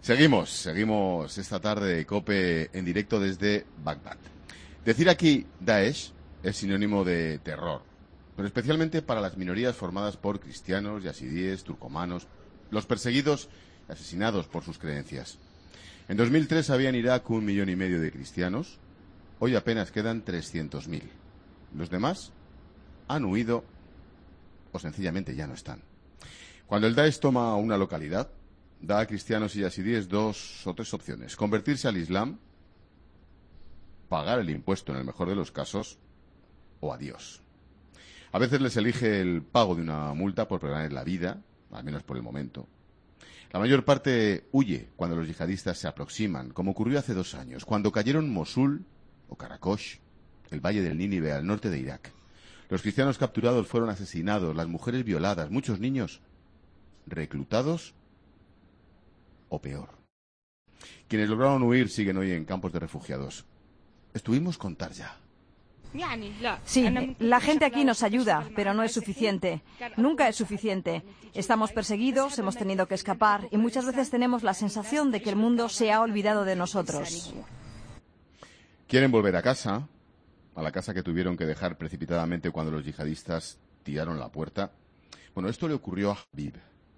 Seguimos esta tarde de COPE en directo desde Bagdad. Decir aquí Daesh es sinónimo de terror, pero especialmente para las minorías formadas por cristianos, yazidíes, turcomanos, los perseguidos y asesinados por sus creencias. En 2003 había en Irak 1,5 millones de cristianos, hoy apenas quedan 300.000. Los demás han huido o sencillamente ya no están. Cuando el Daesh toma una localidad, da a cristianos y yazidíes 2 o 3 opciones: convertirse al Islam, pagar el impuesto en el mejor de los casos, o adiós. A veces les elige el pago de una multa por perder la vida, al menos por el momento. La mayor parte huye cuando los yihadistas se aproximan, como ocurrió hace 2 años, cuando cayeron Mosul o Karakosh, el valle del Nínive al norte de Irak. Los cristianos capturados fueron asesinados, las mujeres violadas, muchos niños reclutados o peor. Quienes lograron huir siguen hoy en campos de refugiados. Estuvimos con Tarja. Sí, la gente aquí nos ayuda, pero no es suficiente. Nunca es suficiente. Estamos perseguidos, hemos tenido que escapar y muchas veces tenemos la sensación de que el mundo se ha olvidado de nosotros. Quieren volver a casa, a la casa que tuvieron que dejar precipitadamente cuando los yihadistas tiraron la puerta. Bueno, esto le ocurrió a Habib.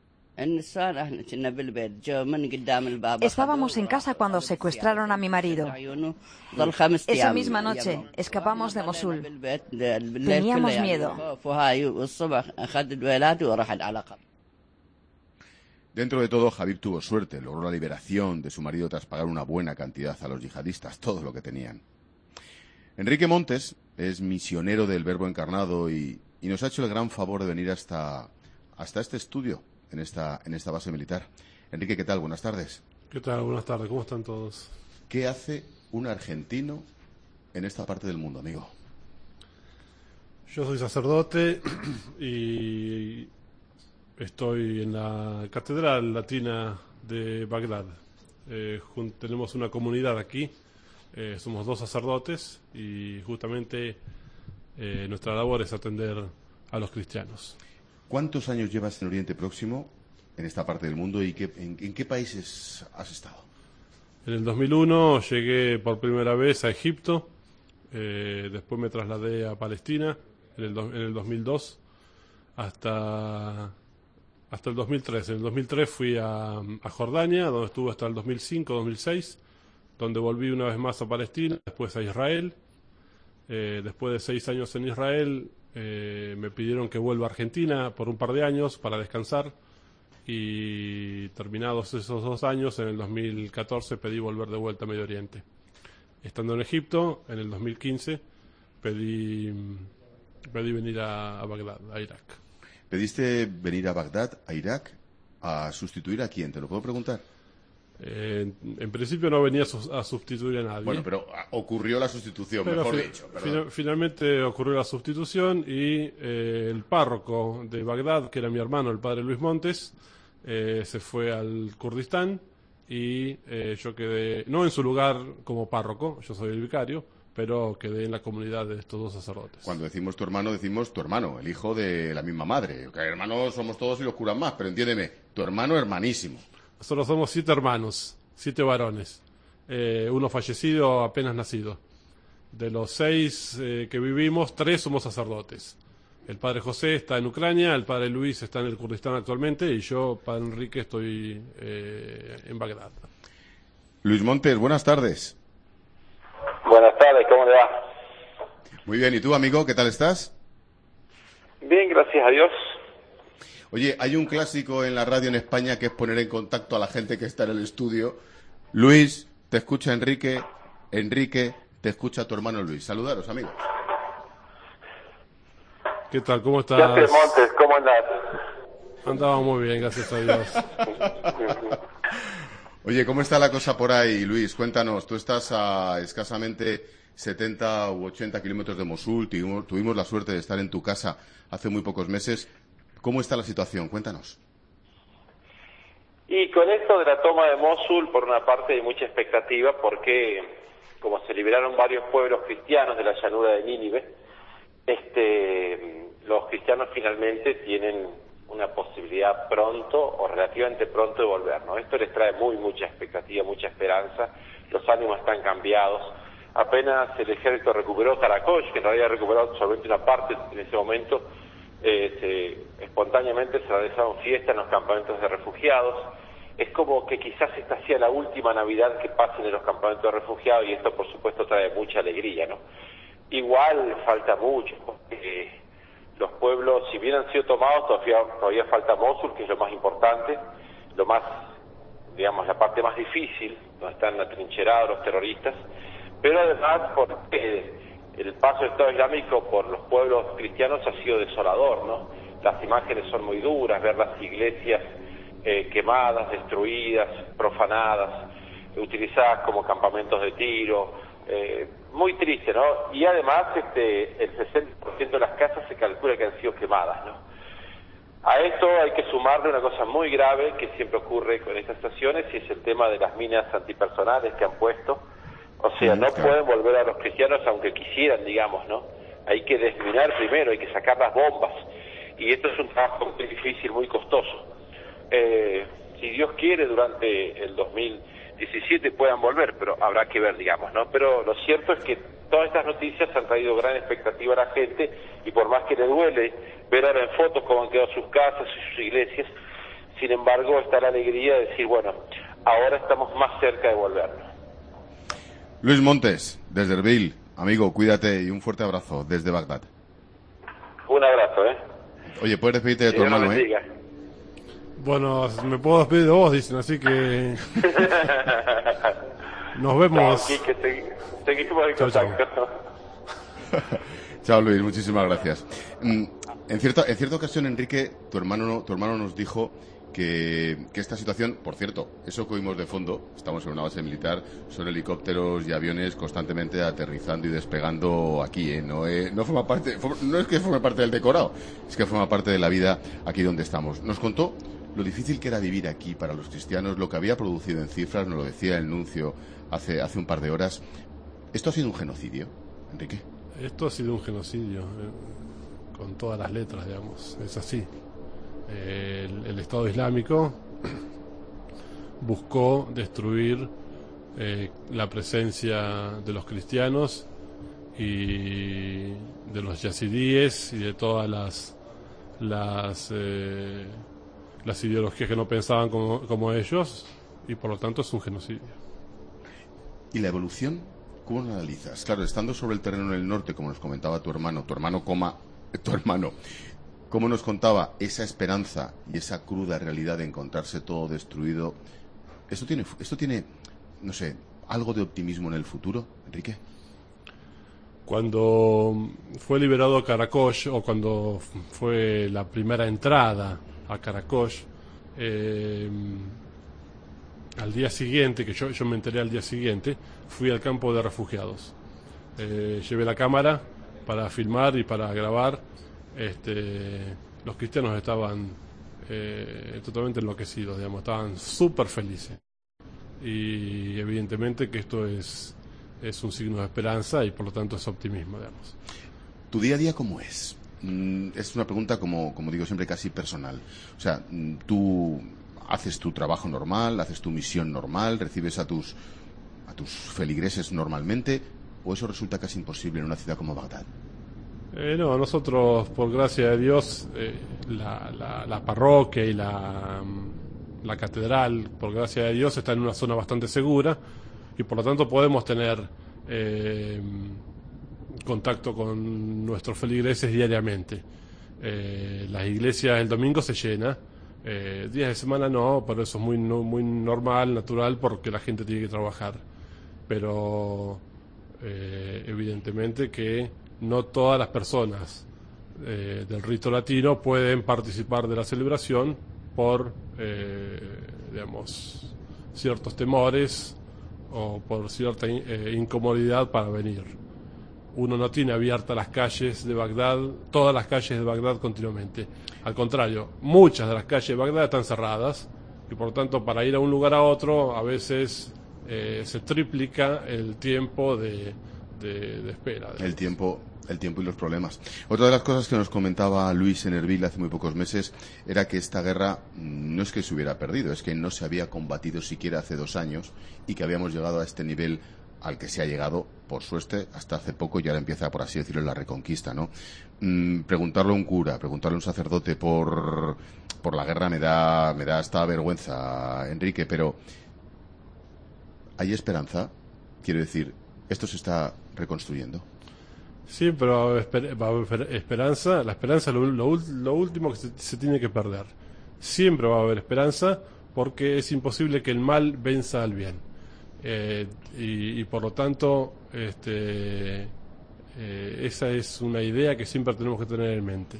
Estábamos en casa cuando secuestraron a mi marido. Esa misma noche escapamos de Mosul. Teníamos miedo. Dentro de todo, Habib tuvo suerte, logró la liberación de su marido tras pagar una buena cantidad a los yihadistas, todo lo que tenían. Enrique Montes es misionero del Verbo Encarnado y nos ha hecho el gran favor de venir hasta este estudio, en esta base militar. Enrique, ¿qué tal? Buenas tardes. ¿Qué tal? Buenas tardes. ¿Cómo están todos? ¿Qué hace un argentino en esta parte del mundo, amigo? Yo soy sacerdote y estoy en la Catedral Latina de Bagdad. Tenemos una comunidad aquí, somos 2 sacerdotes y justamente nuestra labor es atender a los cristianos. ¿Cuántos años llevas en Oriente Próximo, en esta parte del mundo, y en qué países has estado? En el 2001 llegué por primera vez a Egipto, después me trasladé a Palestina en el 2002 hasta el 2003. En el 2003 fui a Jordania, donde estuve hasta el 2005-2006, donde volví una vez más a Palestina, después a Israel. Después de 6 años en Israel, me pidieron que vuelva a Argentina por un par de años para descansar, y terminados esos 2 años, en el 2014 pedí volver de vuelta a Medio Oriente. Estando en Egipto, en el 2015 pedí venir a Bagdad, a Irak. ¿Pediste venir a Bagdad, a Irak, a sustituir a quién? ¿Te lo puedo preguntar? En principio no venía a sustituir a nadie. Bueno, pero ocurrió la sustitución, pero mejor dicho. Finalmente ocurrió la sustitución y el párroco de Bagdad, que era mi hermano, el padre Luis Montes, se fue al Kurdistán y yo quedé, no en su lugar como párroco, yo soy el vicario, pero quedé en la comunidad de estos 2 sacerdotes. Cuando decimos tu hermano, el hijo de la misma madre. Que hermanos somos todos y los curan más, pero entiéndeme, tu hermano hermanísimo. Nosotros somos 7 hermanos, 7 varones, uno fallecido apenas nacido. De los 6 que vivimos, 3 somos sacerdotes. El padre José está en Ucrania, el padre Luis está en el Kurdistán actualmente y yo, padre Enrique, estoy en Bagdad. Luis Montes, buenas tardes. Buenas tardes, ¿cómo le va? Muy bien, ¿y tú, amigo, qué tal estás? Bien, gracias a Dios. Oye, hay un clásico en la radio en España que es poner en contacto a la gente que está en el estudio. Luis, te escucha Enrique. Enrique, te escucha tu hermano Luis. Saludaros, amigos. ¿Qué tal? ¿Cómo estás? ¿Qué haces, Montes? ¿Cómo andás? Andaba muy bien, gracias a Dios. Oye, ¿cómo está la cosa por ahí, Luis? Cuéntanos, tú estás a escasamente 70 u 80 kilómetros de Mosul, tuvimos la suerte de estar en tu casa hace muy pocos meses. ¿Cómo está la situación? Cuéntanos. Y con esto de la toma de Mosul, por una parte hay mucha expectativa porque, como se liberaron varios pueblos cristianos de la llanura de Nínive, los cristianos finalmente tienen una posibilidad pronto o relativamente pronto de volver, ¿no? Esto les trae mucha expectativa, mucha esperanza, los ánimos están cambiados. Apenas el ejército recuperó Karakosh, que en realidad recuperó solamente una parte en ese momento, espontáneamente se realizaron fiestas en los campamentos de refugiados. Es como que quizás esta sea la última Navidad que pasen en los campamentos de refugiados, y esto por supuesto trae mucha alegría, ¿no? Igual falta mucho, porque los pueblos, si bien han sido tomados, todavía falta Mosul, que es lo más importante, lo más, digamos, la parte más difícil, donde están atrincherados los terroristas, pero además porque el paso del Estado Islámico por los pueblos cristianos ha sido desolador, ¿no? Las imágenes son muy duras, ver las iglesias quemadas, destruidas, profanadas, utilizadas como campamentos de tiro, muy triste, ¿no? Y además el 60% de las casas se calcula que han sido quemadas, ¿no? A esto hay que sumarle una cosa muy grave que siempre ocurre con estas estaciones, y es el tema de las minas antipersonales que han puesto. O sea, no pueden volver a los cristianos aunque quisieran, digamos, ¿no? Hay que desminar primero, hay que sacar las bombas, y esto es un trabajo muy difícil, muy costoso. Si Dios quiere, durante el 2017 puedan volver, pero habrá que ver, digamos, ¿no? Pero lo cierto es que todas estas noticias han traído gran expectativa a la gente, y por más que le duele ver ahora en fotos cómo han quedado sus casas y sus iglesias, sin embargo está la alegría de decir, bueno, ahora estamos más cerca de volvernos. Luis Montes, desde Erbil, amigo, cuídate y un fuerte abrazo desde Bagdad. Un abrazo, Oye, puedes despedirte de tu hermano, Bueno, me puedo despedir de vos, dicen, así que nos vemos. Chao, Quique, seguimos en contacto. Chao, Luis, muchísimas gracias. En cierta ocasión, Enrique, tu hermano nos dijo que esta situación, por cierto, eso que oímos de fondo, estamos en una base militar, son helicópteros y aviones constantemente aterrizando y despegando aquí, no forma parte, no es que forme parte del decorado, es que forma parte de la vida aquí donde estamos. Nos contó lo difícil que era vivir aquí para los cristianos, lo que había producido en cifras, nos lo decía el nuncio hace un par de horas. ¿Esto ha sido un genocidio, Enrique? Esto ha sido un genocidio, con todas las letras, digamos, es así. El Estado Islámico buscó destruir la presencia de los cristianos y de los yazidíes y de todas las ideologías que no pensaban como ellos, y por lo tanto es un genocidio. ¿Y la evolución? ¿Cómo lo analizas? Claro, estando sobre el terreno en el norte, como nos comentaba tu hermano, como nos contaba, esa esperanza y esa cruda realidad de encontrarse todo destruido, ¿esto tiene, no sé, algo de optimismo en el futuro, Enrique? Cuando fue liberado Karakosh, o cuando fue la primera entrada a Karakosh, al día siguiente, que yo me enteré al día siguiente, fui al campo de refugiados. Llevé la cámara para filmar y para grabar. Los cristianos estaban totalmente enloquecidos, digamos, estaban súper felices, y evidentemente que esto es un signo de esperanza y por lo tanto es optimismo, digamos. ¿Tu día a día cómo es? Es una pregunta, como digo siempre, casi personal. O sea, tú haces tu trabajo normal, haces tu misión normal, recibes a tus feligreses normalmente, ¿o eso resulta casi imposible en una ciudad como Bagdad? No, nosotros, por gracia de Dios, la parroquia y la catedral, por gracia de Dios, está en una zona bastante segura, y por lo tanto podemos tener contacto con nuestros feligreses diariamente. Las iglesias el domingo se llena, días de semana no, pero eso es muy normal, natural, porque la gente tiene que trabajar. Pero evidentemente que no todas las personas del rito latino pueden participar de la celebración por, digamos, ciertos temores o por cierta incomodidad para venir. Uno no tiene abiertas las calles de Bagdad, todas las calles de Bagdad continuamente. Al contrario, muchas de las calles de Bagdad están cerradas, y por tanto para ir a un lugar a otro a veces se triplica el tiempo de de espera. El tiempo y los problemas. Otra de las cosas que nos comentaba Luis en Erbil hace muy pocos meses era que esta guerra no es que se hubiera perdido, es que no se había combatido siquiera hace 2 años y que habíamos llegado a este nivel al que se ha llegado, por suerte, hasta hace poco y ahora empieza, por así decirlo, la reconquista, ¿no? Preguntarle a un cura, preguntarle a un sacerdote por la guerra me da hasta vergüenza, Enrique, pero ¿hay esperanza? Quiero decir, ¿esto se está reconstruyendo? Sí, pero va a haber esperanza. La esperanza es lo último que se tiene que perder. Siempre va a haber esperanza porque es imposible que el mal venza al bien. Y por lo tanto, esa es una idea que siempre tenemos que tener en mente.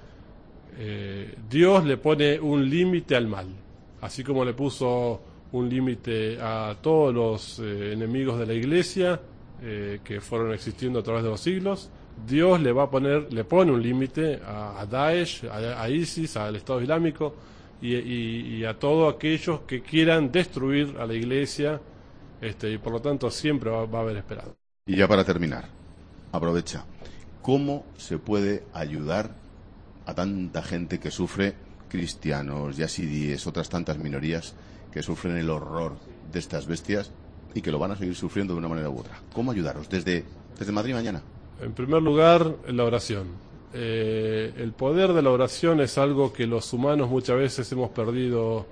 Dios le pone un límite al mal, así como le puso un límite a todos los enemigos de la Iglesia que fueron existiendo a través de los siglos. Dios le pone un límite a Daesh, a ISIS, al Estado Islámico y a todos aquellos que quieran destruir a la Iglesia, y por lo tanto siempre va a haber esperanza. Y ya para terminar, aprovecha, ¿cómo se puede ayudar a tanta gente que sufre, cristianos, yazidíes, otras tantas minorías que sufren el horror de estas bestias y que lo van a seguir sufriendo de una manera u otra? ¿Cómo ayudaros desde Madrid mañana? En primer lugar, la oración. El poder de la oración es algo que los humanos muchas veces hemos perdido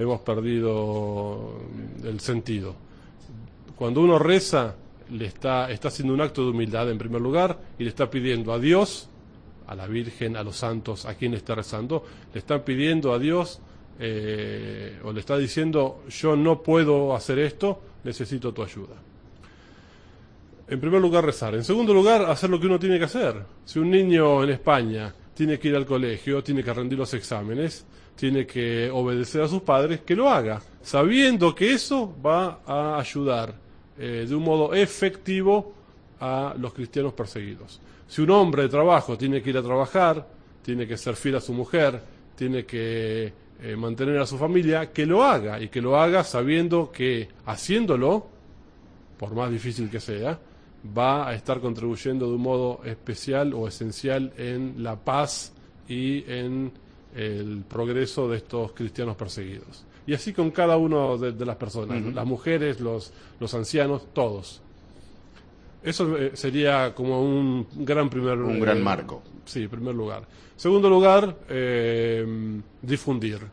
el sentido. Cuando uno reza, está haciendo un acto de humildad en primer lugar y le está pidiendo a Dios, a la Virgen, a los santos, a quien le está rezando, le está pidiendo a Dios o le está diciendo: yo no puedo hacer esto, necesito tu ayuda. En primer lugar, rezar. En segundo lugar, hacer lo que uno tiene que hacer. Si un niño en España tiene que ir al colegio, tiene que rendir los exámenes, tiene que obedecer a sus padres, que lo haga, sabiendo que eso va a ayudar de un modo efectivo a los cristianos perseguidos. Si un hombre de trabajo tiene que ir a trabajar, tiene que ser fiel a su mujer, tiene que mantener a su familia, que lo haga, y que lo haga sabiendo que haciéndolo, por más difícil que sea, va a estar contribuyendo de un modo especial o esencial en la paz y en el progreso de estos cristianos perseguidos. Y así con cada uno de las personas, ¿no? Las mujeres, los ancianos, todos. Eso sería como un gran gran marco. Sí, en primer lugar. Segundo lugar, difundir.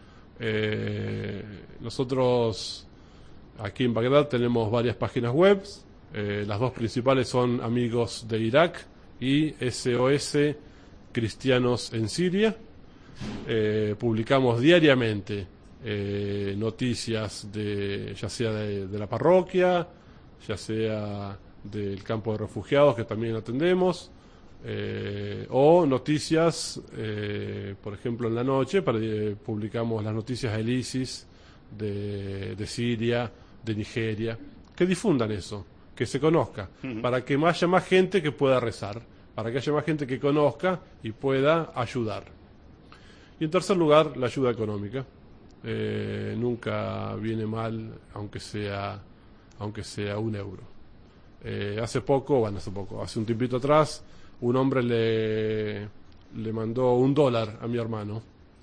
Nosotros aquí en Bagdad tenemos varias páginas web. Las dos principales son Amigos de Irak y SOS Cristianos en Siria. Publicamos diariamente noticias ya sea de la parroquia, ya sea del campo de refugiados, que también atendemos, o noticias, por ejemplo en la noche publicamos las noticias del ISIS, de Siria, de Nigeria, que difundan eso, que se conozca, para que haya más gente que pueda rezar, para que haya más gente que conozca y pueda ayudar. Y en tercer lugar, la ayuda económica. Nunca viene mal, aunque sea €1. Hace un tiempito atrás, un hombre le mandó $1 a mi hermano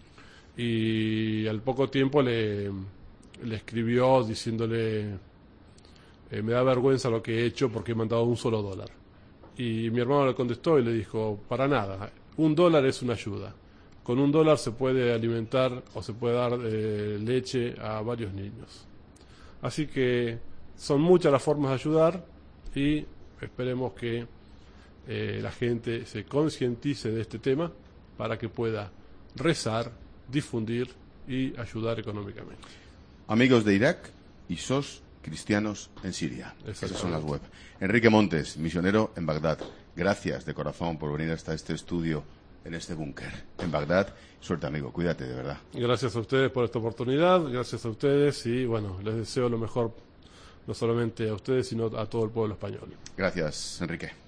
y al poco tiempo le escribió diciéndole: me da vergüenza lo que he hecho porque he mandado un solo $1. Y mi hermano le contestó y le dijo: para nada, $1 es una ayuda. Con $1 se puede alimentar o se puede dar leche a varios niños. Así que son muchas las formas de ayudar y esperemos que la gente se concientice de este tema para que pueda rezar, difundir y ayudar económicamente. Amigos de Irak y SOS Cristianos en Siria. Esas son las web. Enrique Montes, misionero en Bagdad. Gracias de corazón por venir hasta este estudio en este búnker en Bagdad. Suerte, amigo, cuídate, de verdad. Gracias a ustedes por esta oportunidad, gracias a ustedes y bueno, les deseo lo mejor, no solamente a ustedes, sino a todo el pueblo español. Gracias, Enrique.